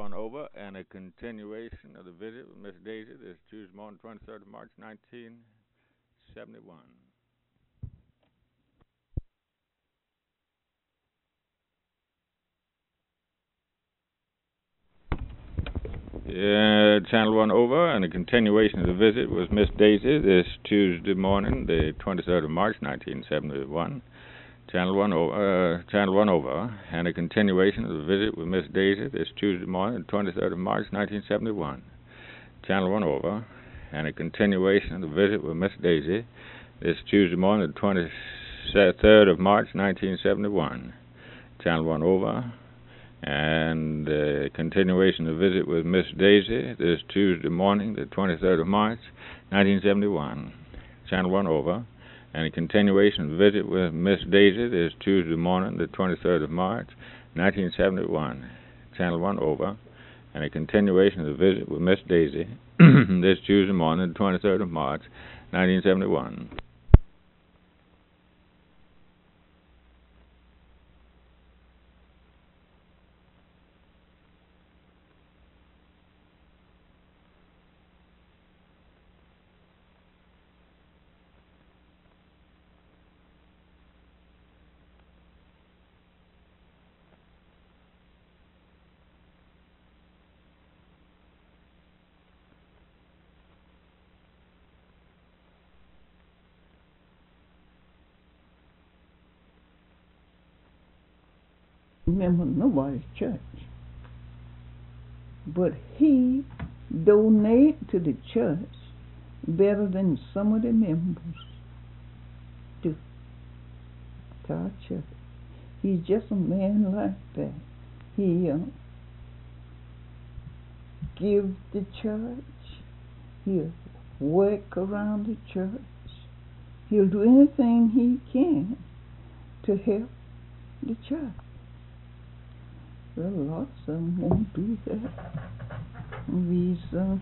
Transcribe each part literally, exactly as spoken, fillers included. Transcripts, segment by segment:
one over, and a continuation of the visit with Miss Daisy this Tuesday morning, twenty-third of March, nineteen seventy-one. Yeah, Channel one over, and a continuation of the visit with Miss Daisy this Tuesday morning, the twenty-third of March, nineteen seventy-one. Channel one over, uh, Channel one over, and a continuation of the visit with Miss Daisy this Tuesday morning, the twenty-third of March, nineteen seventy-one. Channel one over, and a continuation of the visit with Miss Daisy this Tuesday morning, the twenty-third of March, nineteen seventy-one. Channel one over, and a continuation of the visit with Miss Daisy this Tuesday morning, the twenty-third of March, nineteen seventy-one. Channel one over, and a continuation of the visit with Miss Daisy this Tuesday morning, the twenty-third of March, nineteen seventy-one. Channel one over, and a continuation of the visit with Miss Daisy this Tuesday morning, the twenty-third of March, nineteen seventy-one. Remember nobody's church, but he donate to the church better than some of the members do to our church. He's just a man like that. He uh, gives the church. He'll work around the church. He'll do anything he can to help the church. Well, lots of them won't do that. We's, uh,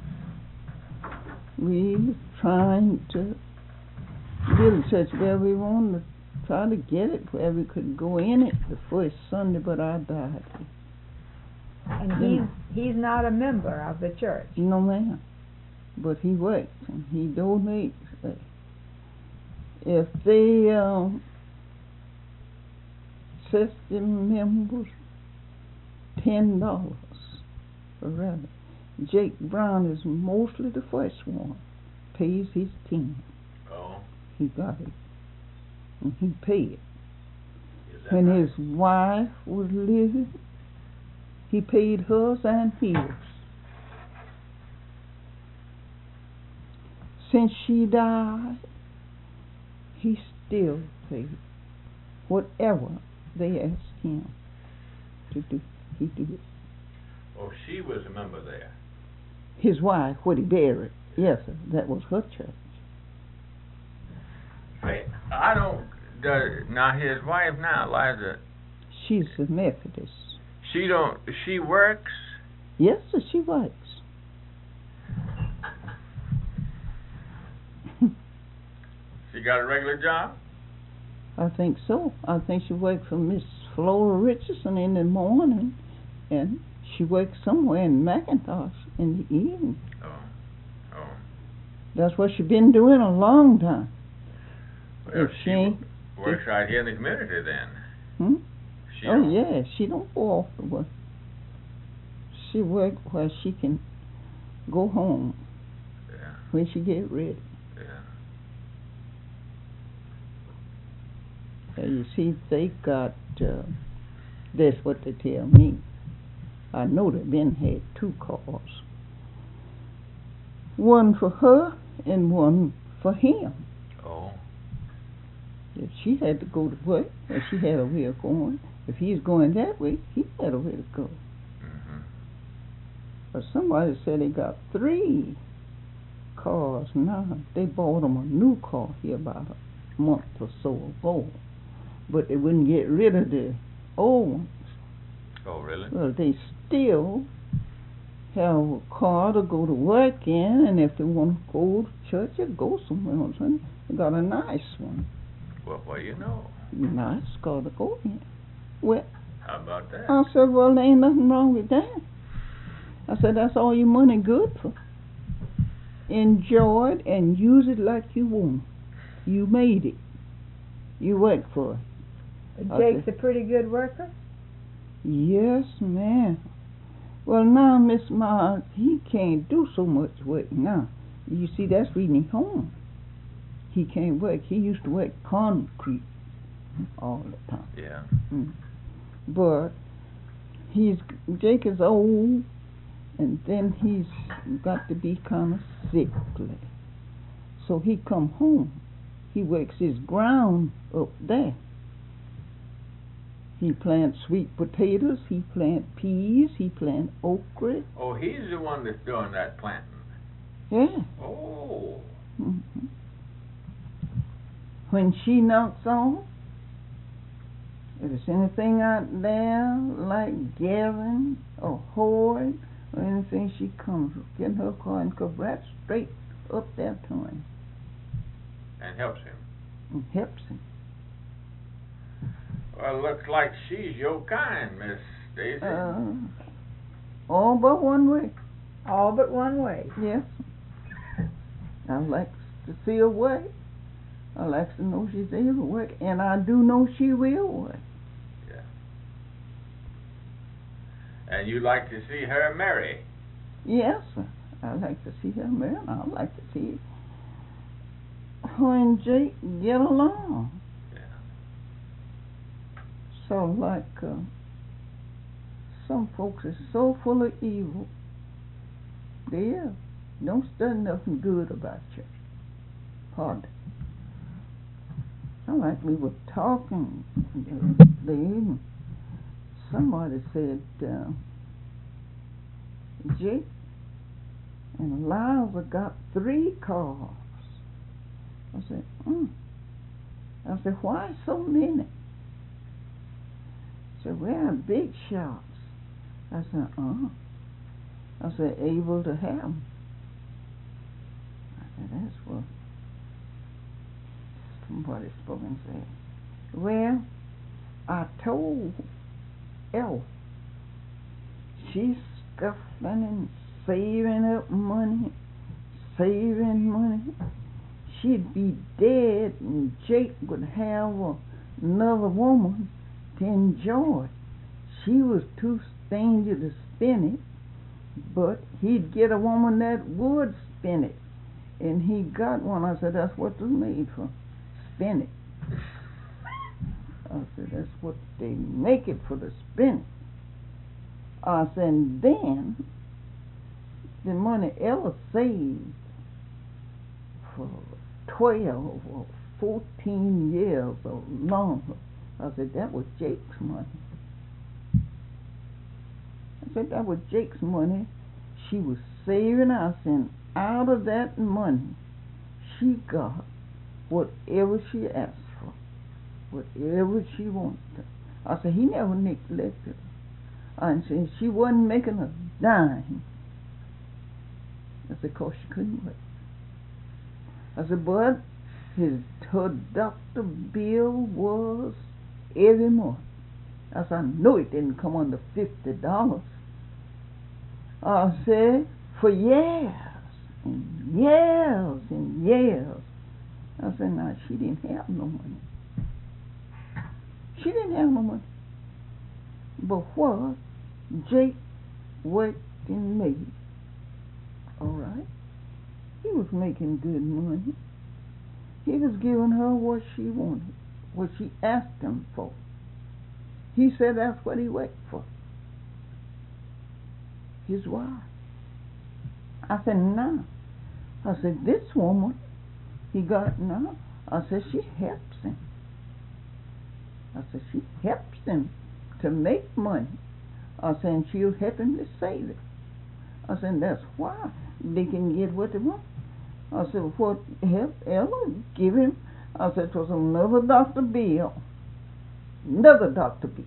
we trying to build a church where we want to try to get it where we could go in it the first Sunday, but I died. And he's, he's not a member of the church. No, ma'am. But he works and he donates. If they uh, system members ten dollars for rather. Jake Brown is mostly the first one. Pays his ten. Oh. He got it. And he paid it. When right? His wife was living, he paid hers and his. Since she died, he still paid whatever they asked him to do. He did it. Oh, she was a member there. His wife, what he buried, yes, sir, that was her church. Hey, I don't. Does, now his wife now, Liza. She's a Methodist. She don't. She works. Yes, sir, she works. She got a regular job. I think so. I think she worked for Miss Flora Richardson in the morning, and she worked somewhere in McIntosh in the evening. Oh, oh. That's what she's been doing a long time. Well, if she, she works right here in the community then. Hmm? She oh, don't, yeah, she don't go off the work. She work where she can go home Yeah. when she get ready. Yeah. Uh, you see, they got, uh, that's what they tell me. I know they been had two cars. One for her and one for him. Oh. If she had to go to work, or she had a way of going, if he's going that way, he had a way to go. Mm-hmm. But somebody said they got three cars now. They bought them a new car here about a month or so ago. But they wouldn't get rid of the old ones. Oh, really? Well, they still have a car to go to work in, and if they want to go to church or go somewhere on Sunday, they got a nice one. Well, what do you know? Nice car to go in. Well, How about that? I said, well, there ain't nothing wrong with that. I said, that's all your money good for. Enjoy it and use it like you want. You made it. You worked for it. Jake's a pretty good worker? Yes, ma'am. Well, now, Miss Mars, he can't do so much work now. You see, that's reading home. He can't work. He used to work concrete all the time. Yeah. Mm. But he's Jake is old, and then he's got to be kind of sickly. So he come home. He works his ground up there. He plants sweet potatoes, he plant peas, he plant okra. Oh, he's the one that's doing that planting. Yeah. Oh. Mm-hmm. When she knocks on, if there's anything out there like Gavin or Hoy or anything, she comes, get in her car and comes right straight up there to him. And helps him. And helps him. Well, looks like she's your kind, Miss Daisy. Uh, all but one way. All but one way. Yes. I like to see her work. I like to know she's able to work, and I do know she will work. Yeah. And you like to see her marry? Yes, sir. I like to see her marry, and I like to see her and Jake get along. Yeah. So, like, uh, some folks are so full of evil, they are. Don't study nothing good about you. Pardon. So, like, we were talking the other day, somebody said, uh, Jake and Eliza got three cars. I said, hmm. I said, why so many? I said, we're big shots. I said, uh. I said, able to have them. I said, that's what somebody spoke and said. Well, I told Elle, she's scuffling and saving up money, saving money. She'd be dead and Jake would have a, another woman to enjoy it. She was too stingy to spend it, but he'd get a woman that would spend it. And he got one. I said, that's what they're made for. Spend it. I said, that's what they make it for, to spend it. I said, and then the money Ella saved for twelve or fourteen years or longer. I said, that was Jake's money. I said, that was Jake's money. She was saving us, and out of that money, she got whatever she asked for, whatever she wanted. I said, he never neglected her. I said, she wasn't making a dime. I said, because she couldn't work. I said, but his, her doctor bill was every month. I said, I know it didn't come under fifty dollars. I said, for years and years and years. I said, now, she didn't have no money. She didn't have no money. But what Jake worked and made, all right? He was making good money. He was giving her what she wanted, what she asked him for. He said that's what he worked for. His wife. I said, no. I said, this woman, he got, no. I said, she helps him. I said, she helps him to make money. I said, and she'll help him to save it. I said, that's why they can get what they want. I said, what help Ella give him? I said, it was another doctor bill. Another doctor bill.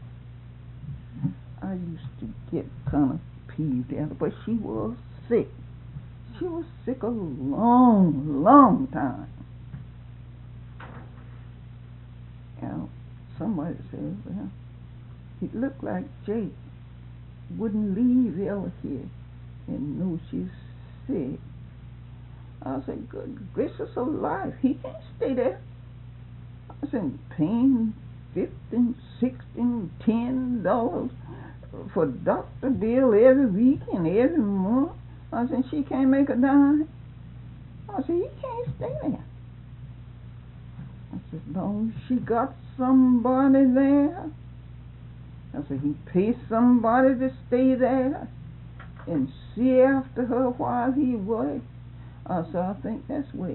I used to get kind of peeved at her, but she was sick. She was sick a long, long time. Now, somebody said, well, it looked like Jake wouldn't leave Ella here. and know she's sick. I said, good gracious of life, he can't stay there. I said, paying fifteen, sixteen, ten dollars for doctor bill every week and every month. I said, she can't make a dime. I said, he can't stay there. I said, as long as she got somebody there. I said, he pays somebody to stay there and see after her while he works. I said, I think that's well.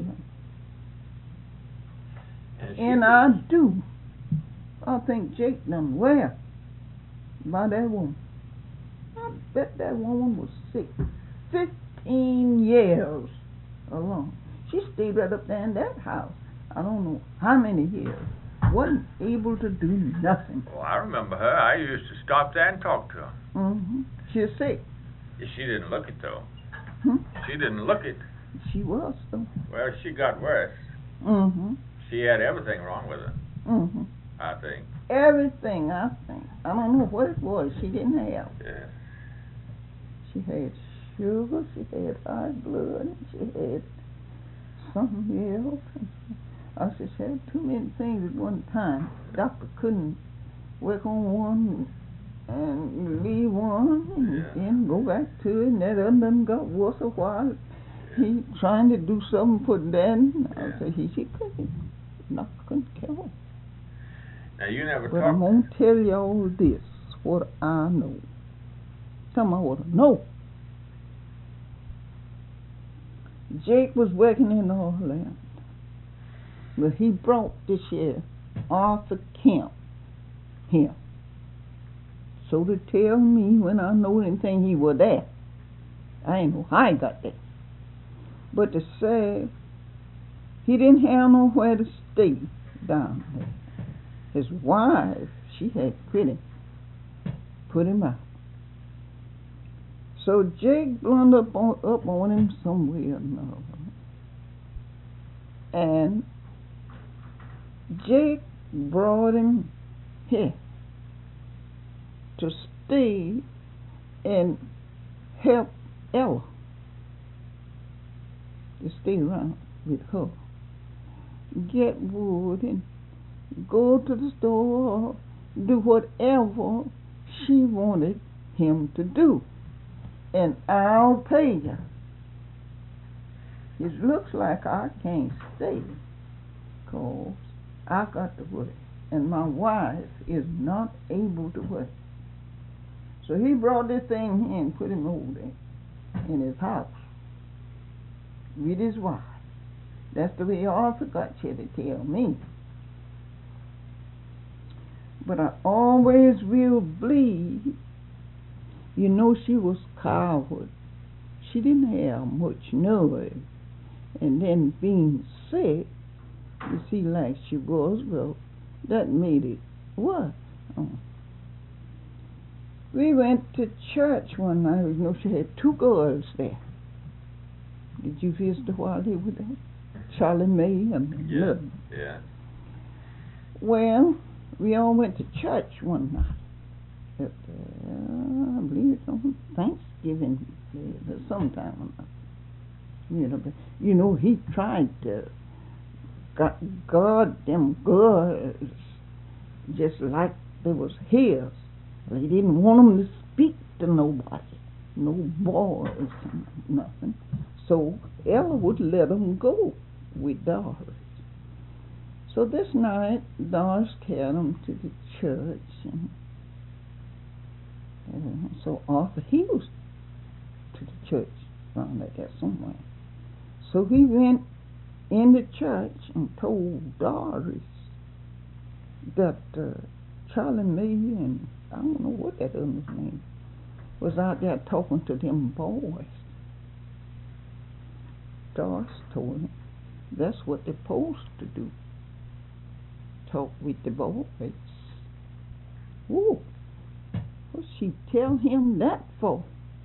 And, And I do. I think Jake done well by that woman. I bet that woman was sick fifteen years alone. She stayed right up there in that house. I don't know how many years. Wasn't able to do nothing. Oh, I remember her. I used to stop there and talk to her. Mm-hmm. She was sick. She didn't look it, though. Hmm? She didn't look it. She was, though. Well, she got worse. Mm-hmm. She had everything wrong with her, Mm-hmm. I think. Everything, I think. I don't know what it was she didn't have. Yeah. She had sugar, she had high blood, she had something else. I said she had too many things at one time. Doctor couldn't work on one and leave one and Yeah. then go back to it, and that other one got worse a while. Yeah. He trying to do something for Dan. I Yeah. said he, she couldn't. Doctor couldn't kill her. Now, you never But I'm talked... going to tell y'all this, what I know. Tell me what I know. Jake was working in Orlando. But he brought this year Arthur Kemp here. So to tell me when I know anything he was there. I ain't know how he got there. But to say he didn't have nowhere to stay down there. His wife, she had quit him, put him out. So Jake blundered up on, up on him some way or another. And Jake brought him here to stay and help Ella, to stay around with her, get wood and go to the store, do whatever she wanted him to do, and I'll pay you. It looks like I can't stay, 'cause I got to work, and my wife is not able to work. So he brought this thing here and put him over there in his house with his wife. That's the way Arthur got you to tell me. But I always will believe, you know, she was coward. She didn't have much nerve. And then being sick, you see, like she was, well, that made it worse. Oh. We went to church one night. You know, she had two girls there. Did you visit while they were there? Charlie Mae and Yeah, Lynn. yeah. Well, we all went to church one night. At, uh, I believe it's on Thanksgiving Day or sometime. You know, but you know, he tried to got guard them girls just like they was his. He didn't want them to speak to nobody, no boys, nothing. So Ella would let them go with Doris. So this night, Doris carried them to the church, and uh, so Arthur, he was to the church around there somewhere. So he went in the church and told Doris that uh, Charlie Mae and I don't know what that other's name was out there talking to them boys. Doris told him that's what they're supposed to do. Talk with the boys. Whoa. What'd she tell him that for?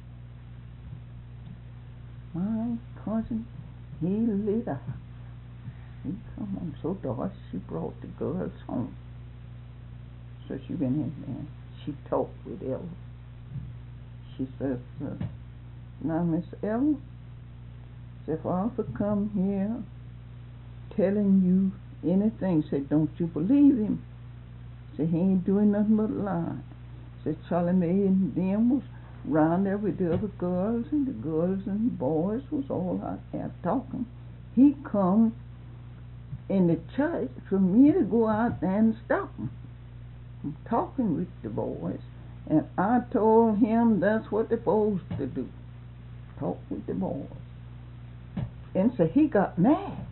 My cousin, he lit up. He come on. So Doris, she brought the girls home. So she went in there. She talked with Ella. She says, uh, Now, Miss Ella, if Arthur come here telling you anything, say, don't you believe him. Say, he ain't doing nothing but lie. Say, Charlie Mae and them was round there with the other girls, and the girls and boys was all out there talking. He come in the church for me to go out there and stop him from talking with the boys. And I told him that's what they're supposed to do, talk with the boys. And so he got mad.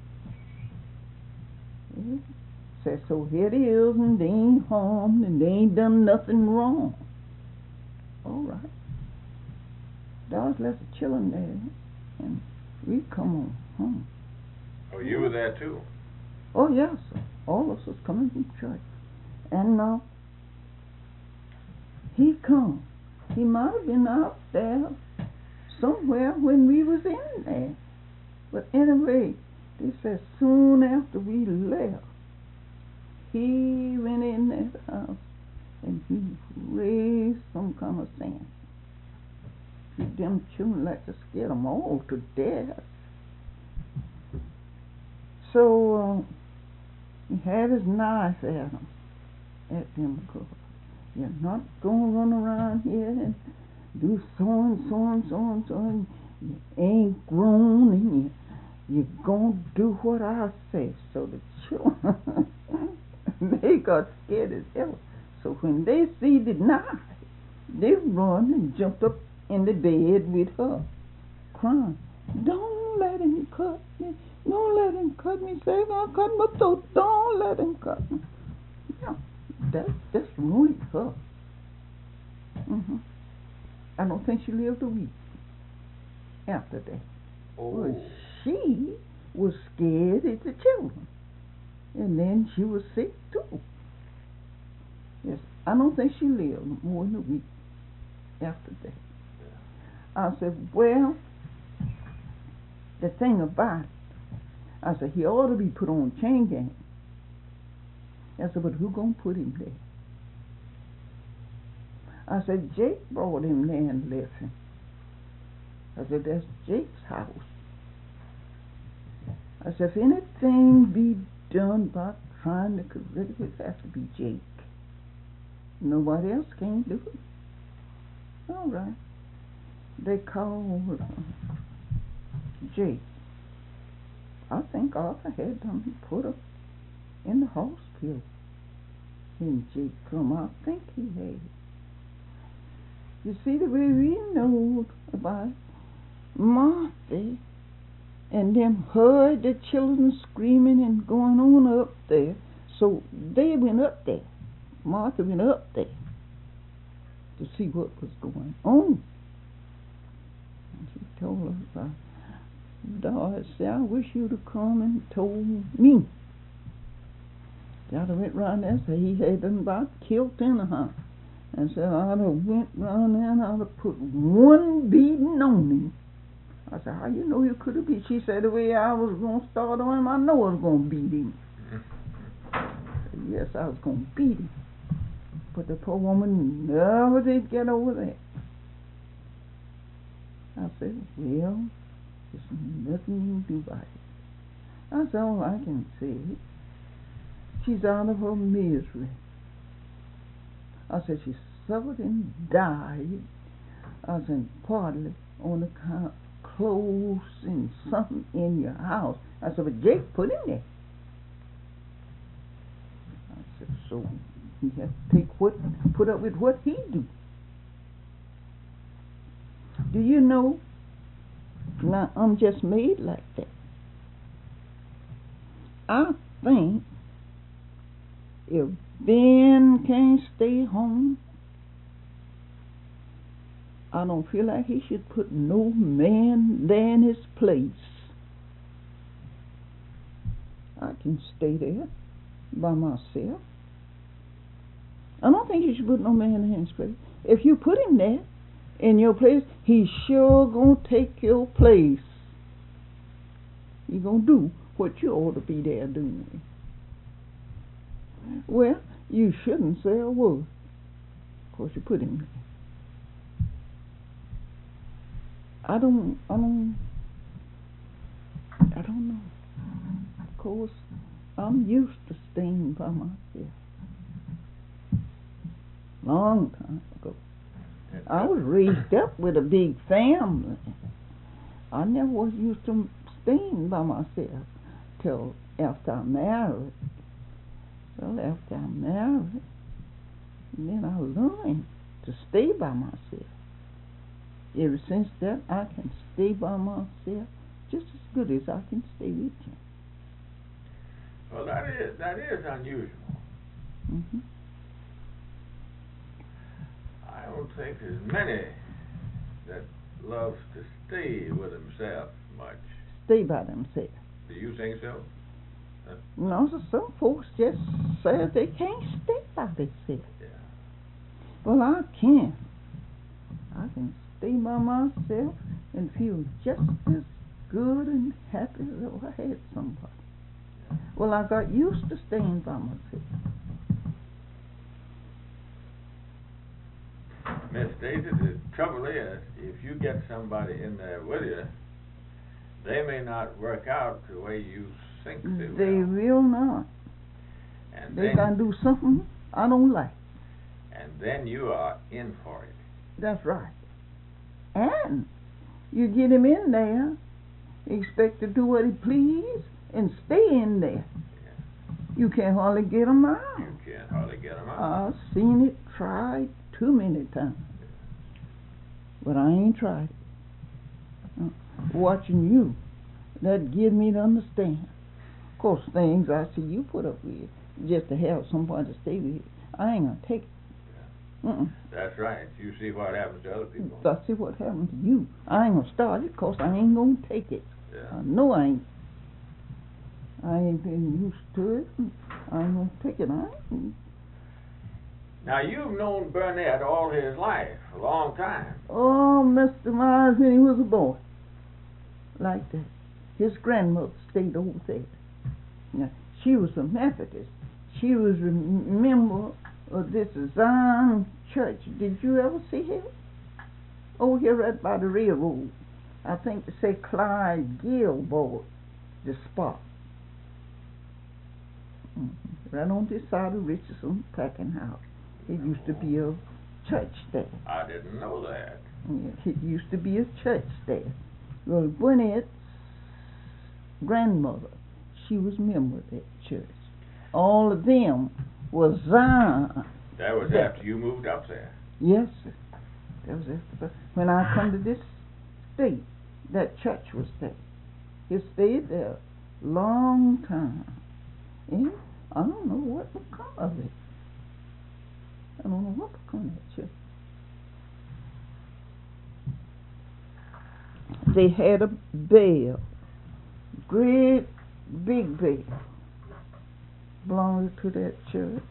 Yeah. Said, so here it is, and they ain't harmed, and they ain't done nothing wrong. All right. There was left the children there, and we come on home. Oh, you were there too? Oh, yes, sir. All of us was coming from church. And uh, he come. He might have been out there somewhere when we was in there. But anyway, they said soon after we left, he went in that house and he raised some kind of sand. Them children like to scare them all to death. So uh, he had his knife at them, at them girls. You're not going to run around here and do so and so and so and so. And you ain't grown, and you, you're going to do what I say. So the children, they got scared as hell. So when they see the knife, they run and jumped up in the bed with her, crying, don't let him cut me. Don't let him cut me. Say, I'll cut my throat. Don't let him cut me. Yeah, that, that's ruined her. Mm-hmm. I don't think she lived a week after that. Oh. Well, she was scared at the children. And then she was sick too. Yes, I don't think she lived more than a week after that. I said, well, the thing about it, I said, he ought to be put on chain gang. I said, but who gonna put him there? I said, Jake brought him there and left him. I said, that's Jake's house. I said, if anything be done by trying to correct it, it has to be Jake. Nobody else can do it. All right. They called uh, Jake. I think Arthur had them put her in the hospital. And Jake come out, I think he had. You see, the way we know about Martha and them heard the children screaming and going on up there, so they went up there. Martha went up there to see what was going on. And she told us, uh, Doris said, I wish you'd have come and told me. I'd have went round there and said he had them about killed anyhow. And said I'd have went round there and I'd have put one beating on him. I said, how you know you could have beat? She said, the way I was going to start on him, I know I was going to beat him. I said, yes, I was going to beat him. But the poor woman never did get over that. I said, well, there's nothing you can do about it. That's all I can say. She's out of her misery. I said, she suffered and died. I said, partly on account of clothes and something in your house. I said, but Jake put him there. I said, so you have to take what, put up with what he do. Do you know, now I'm just made like that. I think if Ben can't stay home, I don't feel like he should put no man there in his place. I can stay there by myself. I don't think you should put no man in his place. If you put him there in your place, he's sure gonna take your place. He's gonna do what you ought to be there doing. Well, you shouldn't say a word, because you put him there. I don't, I don't, I don't know. Of course, I'm used to staying by myself. Long time ago. I was raised up with a big family. I never was used to staying by myself till after I married. Well, after I married, then I learned to stay by myself. Ever since that, I can stay by myself just as good as I can stay with you. Well, that is that is unusual. Mm-hmm. I don't think there's many that loves to stay with themselves much. Stay by themselves. Do you think so? Huh? No, so some folks just say they can't stay by themselves. Yeah. Well, I can. I can stay by myself and feel just as good and happy as though I had somebody. Yeah. Well, I got used to staying by myself. Miss Daisy, the trouble is, if you get somebody in there with you, they may not work out the way you think they will. They will not. And They then, gonna do something I don't like. and then you are in for it. That's right. And you get him in there, expect to do what he please, and stay in there. Yeah. You can't hardly get him out. You can't hardly get them out. I've seen it tried too many times, but I ain't tried it. Uh, watching you, that give me to understand. Of course, things I see you put up with just to have somebody to stay with, I ain't gonna take it. Yeah. Uh-uh. That's right. You see what happens to other people. I see what happened to you. I ain't gonna start it, cause I ain't gonna take it. Yeah. I know I ain't. I ain't been used to it. I ain't gonna take it. I ain't. Now, you've known Burnett all his life, a long time. Oh, Mister Myers, when he was a boy, like that. His grandmother stayed over there. Now, she was a Methodist. She was a member of this Zion Church. Did you ever see her? Over here right by the railroad. I think they say Clyde Gilboa, the spot. Mm-hmm. Right on this side of Richardson packing house. It used to be a church there. I didn't know that. Yeah, it used to be a church there. Well, Burnett's grandmother, she was a member of that church. All of them was Zion. That was there. after you moved up there. Yes, sir. That was after. When I come to this state, that church was there. It stayed there long time. And I don't know what become of it. I don't know what become of that church. They had a bell, great big bell, belonging to that church.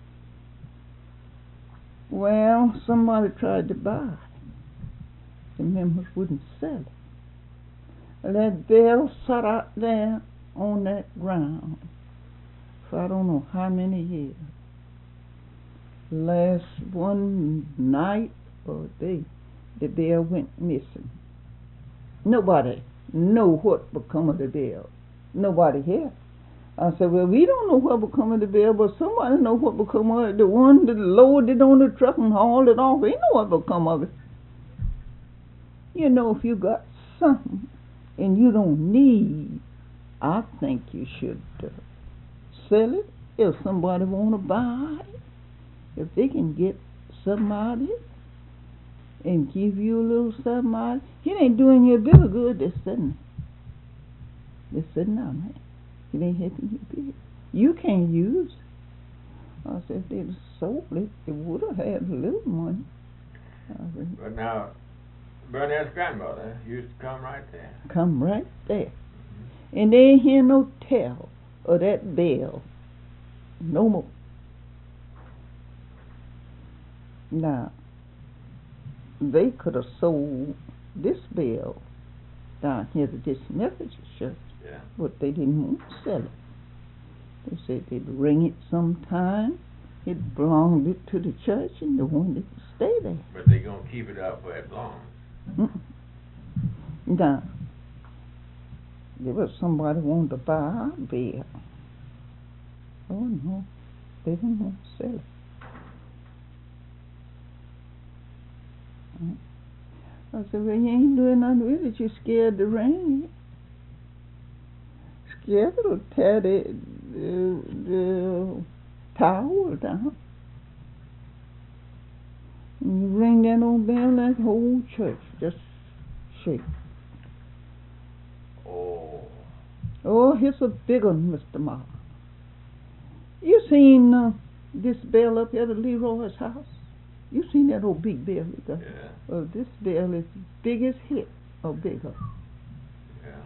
Well, somebody tried to buy it. The members wouldn't sell it. That bell sat out there on that ground for I don't know how many years. Last one night or day, the bell went missing. Nobody know what become of the bell. Nobody here. I said, well, we don't know what become of the bell, but somebody know what become of it. The one that lowered it on the truck and hauled it off, they know what become of it. You know, if you got something and you don't need, I think you should uh, sell it if somebody want to buy it. If they can get something out of it and give you a little something out of it, it ain't doing you a bit of good. They're sitting They're sitting out there. It ain't helping you a bit. You can't use it. I said, if they'd sold it, they would have had a little money. I said, But now, Burnett's grandmother used to come right there. come right there. Mm-hmm. And they ain't hear no tell of that bell no more. Now, they could have sold this bell down here to this Methodist church, yeah. But they didn't want to sell it. They said they'd ring it sometime. It belonged it to the church, and they wanted it to stay there. But they're going to keep it up for as long. Mm-mm. Now, there was somebody wanted to buy our bell. Oh no, they didn't want to sell it. I said, well, you ain't doing nothing with it. You're scared to ring it. Scared it'll tear the, the, the tower down. And you ring that old bell, that whole church just shake. Oh. Oh, here's a big one, Mister Ma. You seen uh, this bell up here at Leroy's house? You seen that old big bell? Yeah. Well, this bell is as big as hit or bigger. Yeah.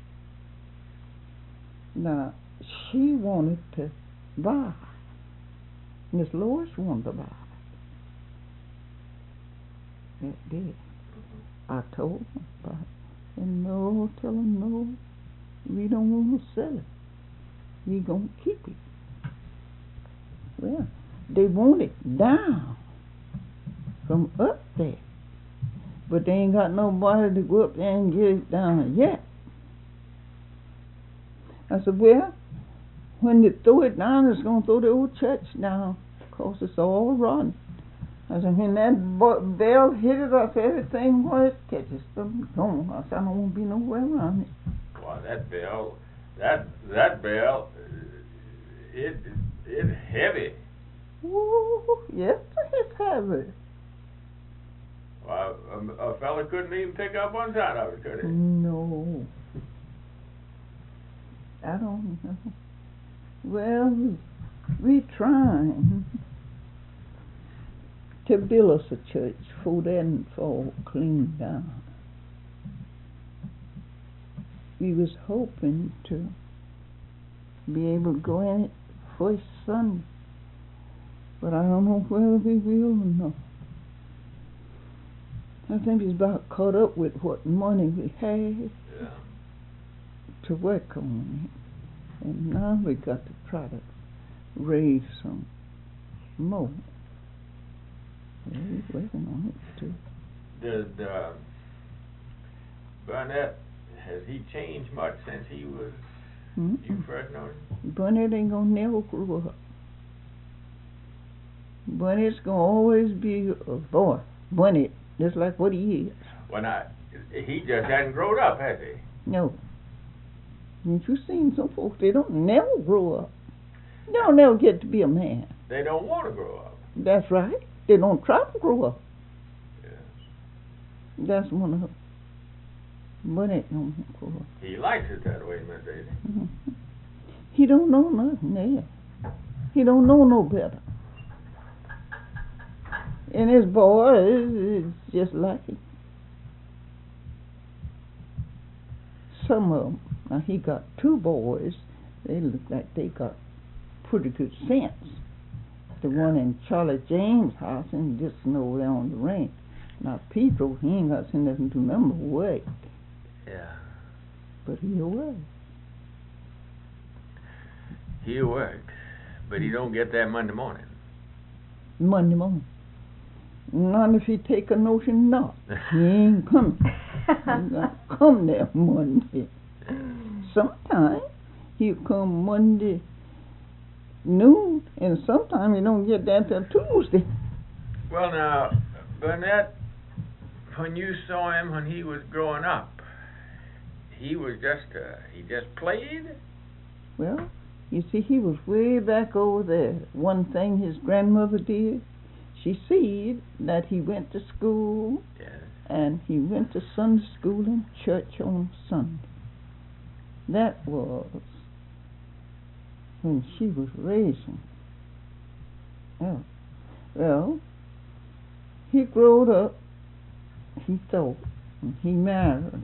Now, she wanted to buy. Miss Lois wanted to buy. That did. I told her about it. And no, tell her no, we don't want to sell it. We gonna keep it. Well, they want it down from up there, but they ain't got nobody to go up there and get it down yet. I said, well, when they throw it down, it's going to throw the old church down, because it's all rotten. I said, when that bo- bell hit it, I said, everything what it catches them gone. I said, I don't want to be nowhere around it. Well, that bell, that that bell, it it heavy. Ooh, yes, it's heavy. Well, a, a fella couldn't even pick up one side of it, could he? No. I don't know. Well, we, we trying to build us a church for that fall clean down. We was hoping to be able to go in it first Sunday, but I don't know whether we will or not. I think it's about caught up with what money we had Yeah. to work on it, and now we got to try to raise some more. Well, we're working on it too. Did uh, Burnett, has he changed much since he was Mm-mm. you first noticed? Burnett ain't gonna never grow up. Burnett's gonna always be a boy. Burnett, just like what he is. When I, he just hadn't grown up, has he? No. Ain't you seen some folks, they don't never grow up. They don't never get to be a man. They don't want to grow up. That's right. They don't try to grow up. Yes. That's one of them. Burnett don't grow up. He likes it that way, Miss Daisy. Mm-hmm. He don't know nothing there. He don't know no better. And his boy is, is just like him. Some of them, now he got two boys, they look like they got pretty good sense. The one in Charlie James' house and just over there on the range. Now Pedro, he ain't got seen nothing to number work. Yeah. But he'll work. He'll work, but he don't get that Monday morning. Monday morning. Not if he take a notion not. He ain't coming. He got to come there Monday. Sometimes he'll come Monday noon, and sometimes he don't get there till Tuesday. Well, now, Burnett, when you saw him when he was growing up, he was just, uh, he just played? Well, you see, he was way back over there. One thing his grandmother did, she said that he went to school, Yes. and he went to Sunday school and church on Sunday. That was when she was raising. Oh, well, he growed up, he thought, and he married.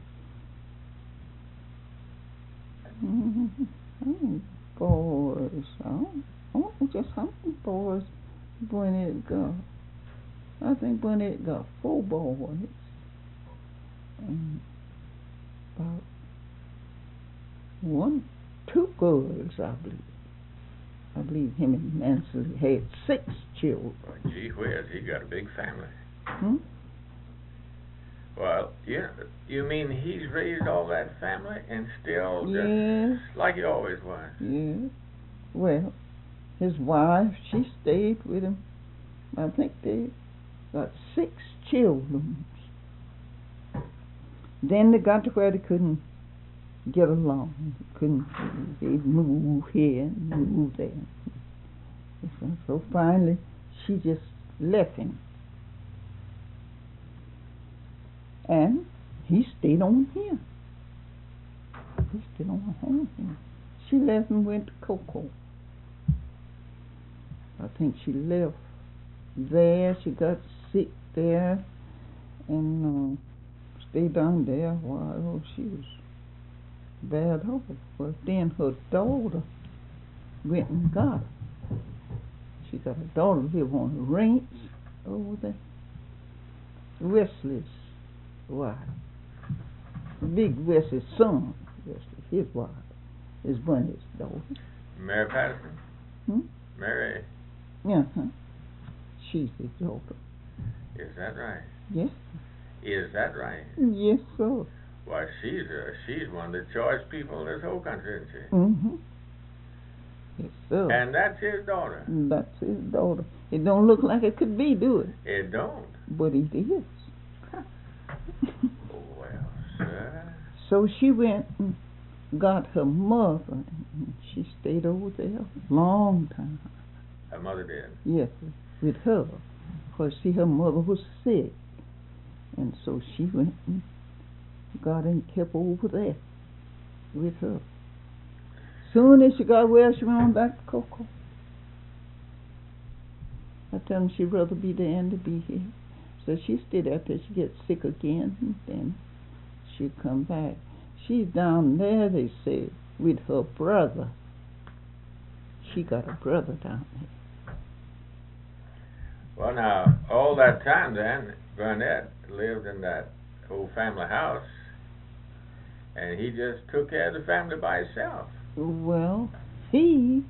Mm-hmm. Boys, I don't, I don't know just how many boys Burnett got. I think Burnett got four boys. And about one, two girls, I believe. I believe him and Nancy had six children. Well, gee whiz, he got a big family. Hmm? Well, you you mean he's raised all that family and still just Yes. like he always was? Yes. Well, his wife, she stayed with him. I think they got six children. Then they got to where they couldn't get along. They couldn't. They'd move here and move there. So, so finally, she just left him. And he stayed on here. He stayed on home here. She left and went to Cocoa. I think she left there. She got sick there and uh, stayed down there a while. She was bad off. But then her daughter went and got her. She got a daughter live on the ranch over there. Wesley's wife. Big Wesley's son, Wesley, his wife, is Bunny's daughter. Mary Patterson? Hmm? Mary? Yeah, huh? She's his daughter. Is that right? Yes. Is that right? Yes, sir. Why, she's uh, she's one of the choice people in this whole country, isn't she? Mm-hmm. Yes, sir. And that's his daughter. That's his daughter. It don't look like it could be, do it? It don't. But it is. Well, sir. So she went and got her mother, and she stayed over there a long time. Her mother did. Yes, with her. Because, see, her mother was sick. And so she went and got and kept over there with her. Soon as she got well, she went on back to Cocoa. I tell them she'd rather be there than to be here. So she stayed out there. She gets sick again, and then she'd come back. She's down there, they say, with her brother. She got a brother down there. Well, now, all that time then, Burnett lived in that old family house, and he just took care of the family by himself. Well, he,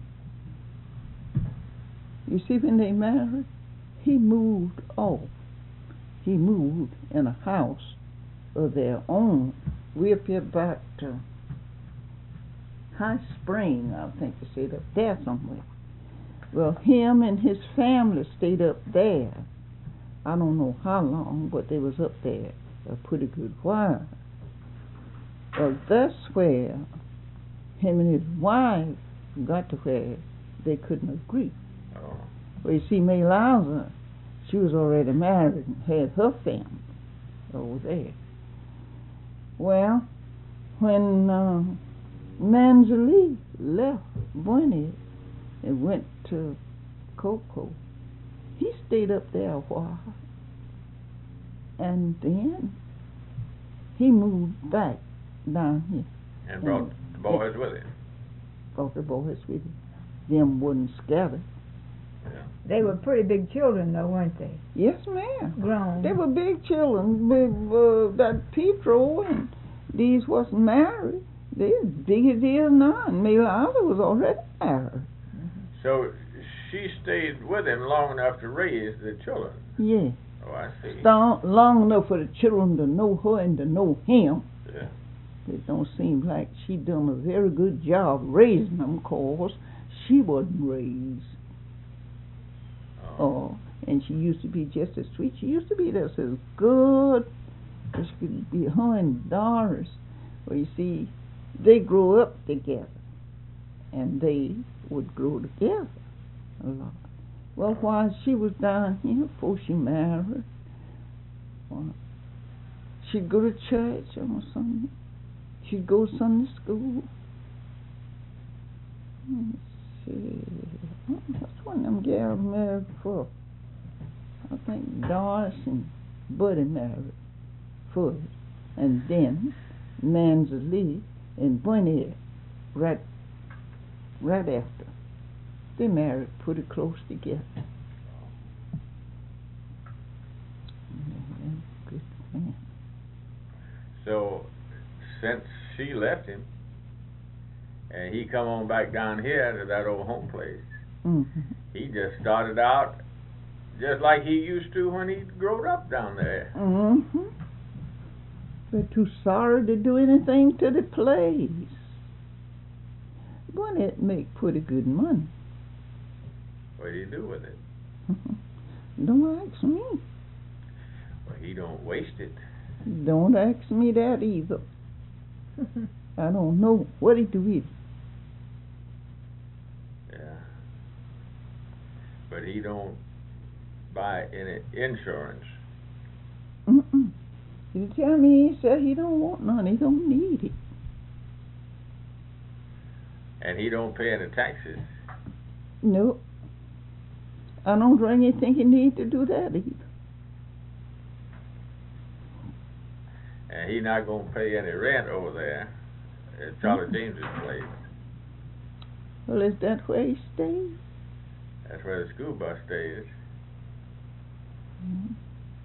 you see, when they married, he moved off. He moved in a house of their own. We're up here back to High Spring, I think they said, up there somewhere. Well, him and his family stayed up there. I don't know how long, but they was up there a pretty good while. Well, that's where him and his wife got to where they couldn't agree. Oh. Well, you see, May Liza, she was already married and had her family over there. Well, when uh, Manzalee left Bunny and went to Cocoa, he stayed up there a while. And then he moved back down here. And brought and the boys with him. Brought the boys with him. Them wasn't scattered. Yeah. They were pretty big children, though, weren't they? Yes, ma'am. Grown. They were big children. Big, uh, that Petro and these wasn't married. They as big as they is now. And May Liza was already married. So she stayed with him long enough to raise the children. Yeah. Oh, I see. Long, long enough for the children to know her and to know him. Yeah. It don't seem like she done a very good job raising them, 'cause she wasn't raised. Oh. Oh, and she used to be just as sweet. She used to be just as good as she could be. Her and Doris, well, you see, they grew up together, and they would grow together a lot. Well, while she was down here before she married, well, she'd go to church on Sunday. She'd go to Sunday school. Let's see. That's one of them gals married for. I think Doris and Buddy married first. And then Manzalee and Bunny right, right after. They married pretty close together. Good man. So, since she left him, and he come on back down here to that old home place, Mm-hmm. he just started out just like he used to when he growed up down there. Mm-hmm. They're too sorry to do anything to the place. But it make pretty good money. What do you do with it? Don't ask me. Well, he don't waste it. Don't ask me that either. I don't know what he do with it. Yeah. But he don't buy any insurance. Mm-mm. He tell me, he said he don't want none. He don't need it. And he don't pay any taxes. No. I don't really think he need to do that either. And he not going to pay any rent over there at Charlie Mm-mm. James's place. Well, is that where he stays? That's where the school bus stays. Mm-hmm.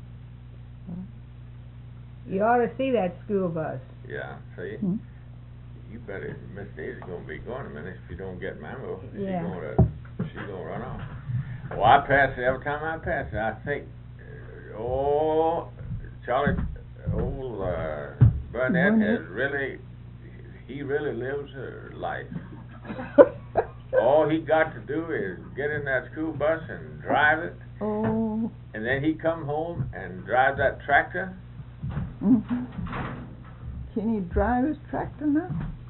You ought to see that school bus. Yeah, see? Mm-hmm. You better, Miss Daisy's going to be gone a minute if you don't get Mammo. Yeah. She's going to, she's going to run off. Well, I pass it every time I pass it. I think, uh, oh, Charlie, old uh, Burnett Burnett. has really, he really lives her life. All he got to do is get in that school bus and drive it, Oh. and then he come home and drive that tractor. Mm-hmm. Can he drive his tractor now?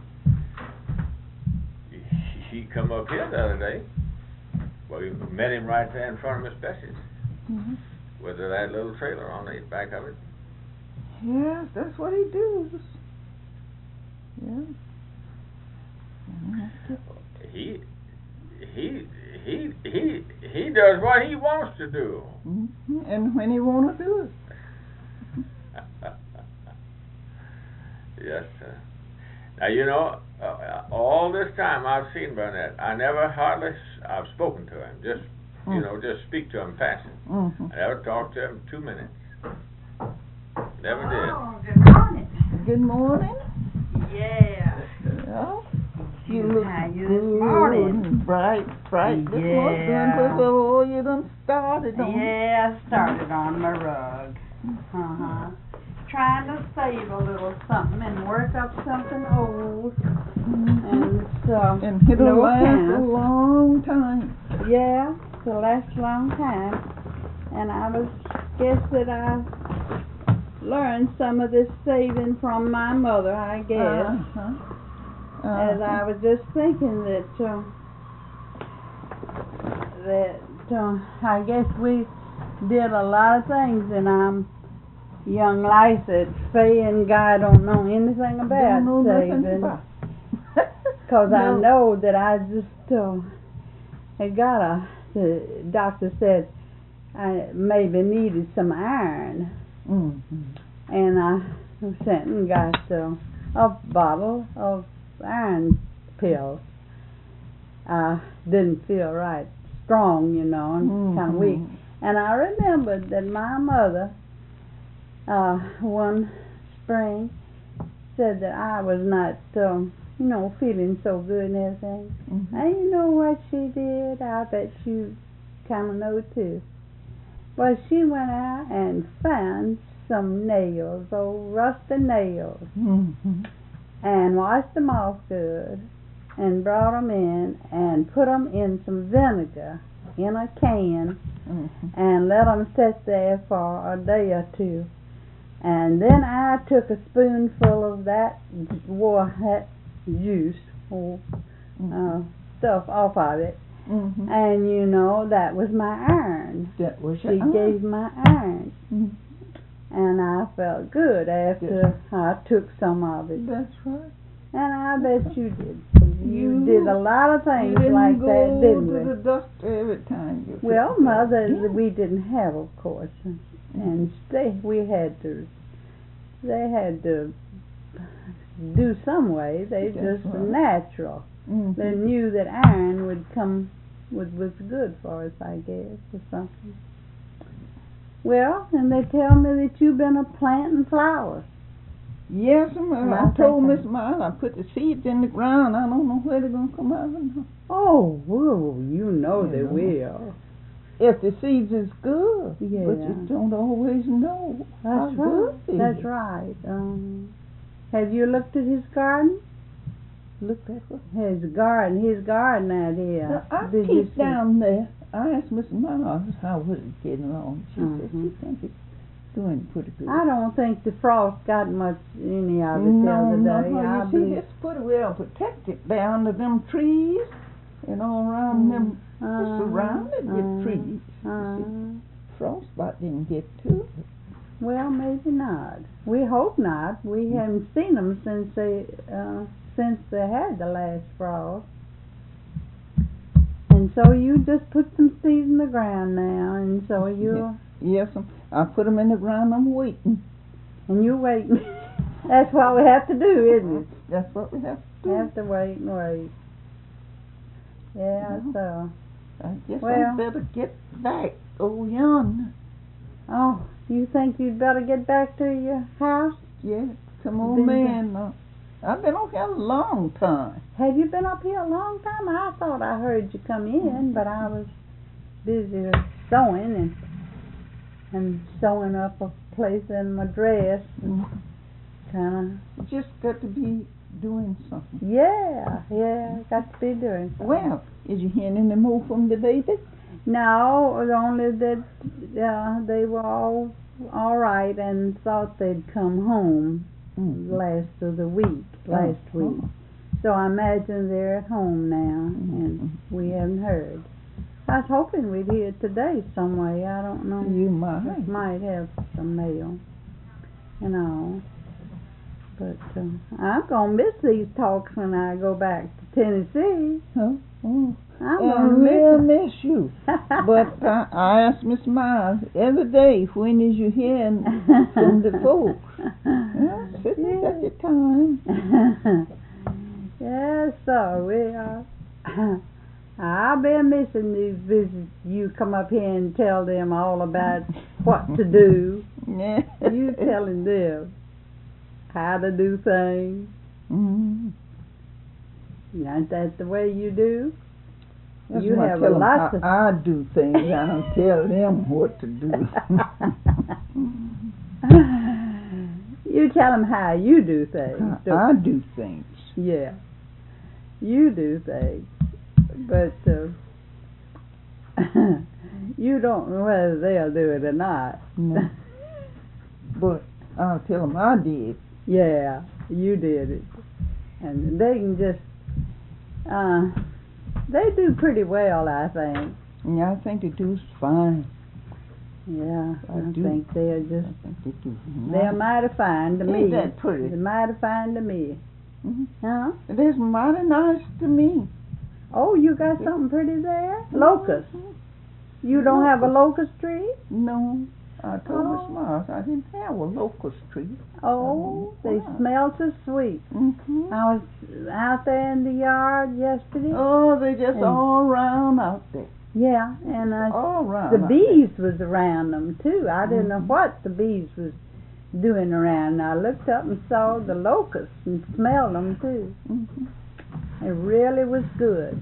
He, he come up here the other day. Well, we met him right there in front of Miss Bessie's Mm-hmm. with that little trailer on the back of it. Yes, that's what he does. Yeah. Mhm. He, he, he, he, he does what he wants to do. Mm-hmm. And when he want to do it. Yes, sir. Now, you know, uh, all this time I've seen Burnett, I never hardly, s- I've spoken to him, just, you Mm. know, just speak to him passing. Mm-hmm. I never talked to him two minutes. Never did. Oh, good morning. Good morning. Yeah. Yeah. You look How you good this morning? and bright, bright. This Yeah. morning, oh, you done started on. Yeah, I started on my rug. Uh-huh. Trying to save a little something and work up something old. Mhm. And so, And it'll no last a account. long time. Yeah, it'll last a long time. And I was, guess that I learned some of this saving from my mother, I guess. Uh-huh. As I was just thinking that, uh, that, uh, I guess we did a lot of things in our young life that Faye and Guy don't know anything about Don't know nothing saving. about. Because I No. know that I just, uh, I got a, the doctor said I maybe needed some iron. Mm-hmm. And I sent and got uh, a bottle of iron pills. I didn't feel right strong, you know, and kind of weak. And I remembered that my mother, uh, one spring, said that I was not, um, you know, feeling so good and everything. Mm-hmm. And you know what she did? I bet you kind of know too. Well, she went out and found some nails, old rusty nails, Mm-hmm. and washed them off good, and brought them in and put them in some vinegar in a can, Mm-hmm. and let them sit there for a day or two. And then I took a spoonful of that, wore that juice or uh, stuff off of it, Mm-hmm. and you know, that was my iron. That was She your aunt. gave my iron, Mhm. and I felt good after I took some of it. That's right. And I bet you did. You, You- did a lot of You things didn't like go that, didn't to we? the doctor every time you Well, felt mother, bad. we didn't have, of course, and, and they we had to. They had to do some way. They That's just right. natural. Mhm. They knew that iron would come, would was good for us, I guess, or something. Well, and they tell me that you've been a planting flowers. Yes, ma'am. I I told think Miss Miles I put the seeds in the ground. I don't know where they're gonna come out. Now. Oh, whoa, you know You they know. will. if the seeds is good, Yeah. but you don't always know how That's good right. they That's is. right. Um, have you looked at his garden? Look at what. His garden, his garden out here. Now, I Did you peeked see- down there. I asked Miss Miles how was it getting along. She said she Mhm. thinks it's doing pretty good. I don't think the frost got much any of it the no, other no, day. no. I You see, believe. it's pretty well protected down to them trees and all around them. It's Uh, surrounded with uh, trees. You uh, see, frostbite didn't get to it. well, maybe not. We hope not. We haven't seen them since they uh, since they had the last frost. And so you just put some seeds in the ground now, and so you Yes, um, I put them in the ground. I'm waiting. and you wait. That's what we have to do, isn't it? That's what we have to do. Have to wait and wait. Yeah. Mhm. So. I guess I Well- better get back. Oh, yonder. Oh, you think you'd better get back to your house? Yeah, come on, Been man. Uh, I've been on here a long time. Have you been up here a long time? I thought I heard you come in, but I was busy sewing and and sewing up a place in my dress and kind Just got to be doing something. of. Yeah, yeah, got to be doing something. Well, is you hearing any more from the baby? No, only that uh, they were all all right and thought they'd come home Mm. last of the week, last Oh, week. oh. So I imagine they're at home now, and Mhm. we haven't heard. I was hoping we'd hear today some way. I don't know. You might. Might have some mail, you know. But uh, I'm gonna miss these talks when I go back to Tennessee. Huh? Oh. I'm I gonna will miss miss you. But uh, I asked Miss Miles every day, when is you hearing from the folks? Well, sitting at the time. Yes, so we are. I've been missing these visits. You come up here and tell them all about what to do. Yeah. You telling them how to do things. Mm. Isn't that the way you do? That's You why I have tell a 'em lot I, of- I do things. I don't tell them what to do. You tell them how you do things. I, don't I do things. Yeah, you do things, but uh, you don't know whether they'll do it or not. No. But I'll tell them I did. Yeah, you did it, and they can just uh, they do pretty well, I think. Yeah, I think they do fine. Yeah, I I, do. think they're I just think they do. they're mighty fine to me. Ain't that pretty? They're mighty fine to me. Mhm. Huh? It is mighty nice to me. Oh, you got something pretty there? Locust. You don't have a locust tree? No. I told Oh. Miss Miles I didn't have a locust tree. Oh, they Wow. smell so sweet. Mm-hmm. I was out there in the yard yesterday. Oh, they just And- all round out there. Yeah, and I, All round. the out bees was around them too. I didn't know Mhm. what the bees was doing around. I looked up and saw the locusts and smelled them too. there. Mhm. It really was good.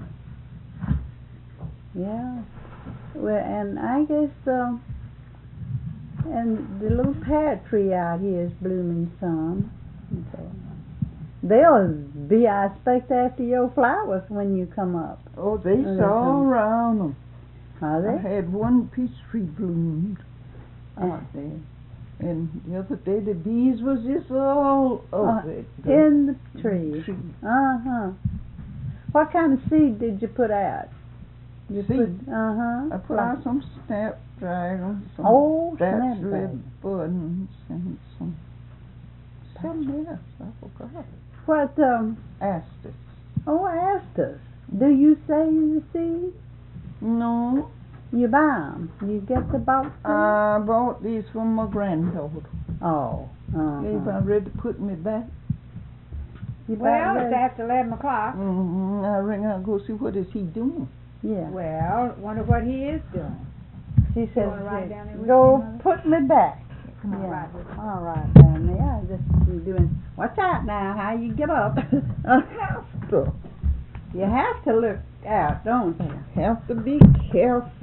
Yeah. Well, and I guess, uh, and the little pear tree out here is blooming some. And so they'll be, I expect, after your flowers when you come up. Oh, they Oh, all come. around them. Are I they? had one peach tree bloomed Uh, out there. And the other day the bees was just all Uh, over it. The in the tree. tree. Uh huh. What kind of seed did you put out? You Seed? put, uh huh. I put out some snapdragons, some Oh, Dutch snapdragon. red buttons, and some something else. I forgot. What, um, Asters. oh, asters. Do you save the seed? No, You buy them. You get the box. I bought these from my granddaughter. Oh. Uh-huh. They about ready to put me back. You buy Well, those? it's after eleven o'clock. Mm-hmm. I ring out and go see what is he doing. Yeah. Well, wonder what he is doing. She says, wanna ride down there with go me, Mother? put me back. Come on, Yeah. ride with me. All right, down there. I just be doing. Watch out now, how you get up. I have to. You have to look out, don't you? Have to be careful.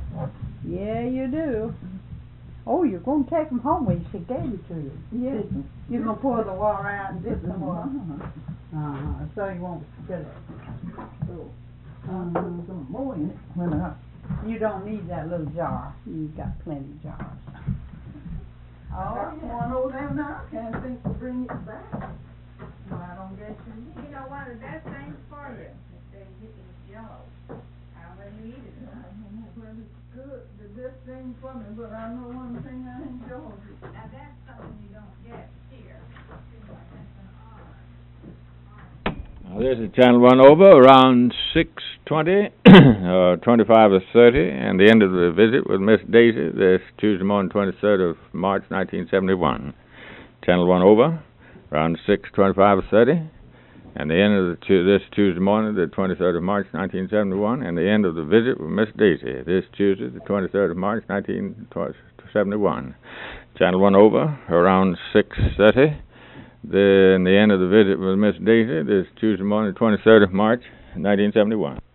Yeah, you do. Oh, you're going to take them home when she gave them to you. Yes. You're going to pour the water out and dip some more. Uh-huh. Uh-huh. So you won't spill it. So I'll put some more in it when I. You don't need that little jar. You've got plenty of jars. I got one over there now. Can't think to bring it back. No, I don't guess you need. You know, one of the best things for you is they get this jello. However you eat it. Well, it's good, the best thing for me, but I know one thing I enjoy. Now that's something you don't get here. Seems like that's an honor. Now, this is Channel one over around six twenty, uh, twenty-five or thirty, and the end of the visit with Miss Daisy this Tuesday morning, twenty-third of March, nineteen seventy-one. Channel one over around six twenty-five or thirty, and the end of the tu- this Tuesday morning, the twenty-third of March, nineteen seventy-one, and the end of the visit with Miss Daisy this Tuesday, the twenty-third of March, nineteen seventy-one. Channel one over around six thirty. Then the end of the visit with Miss Daisy this Tuesday morning, twenty-third of March, nineteen seventy-one.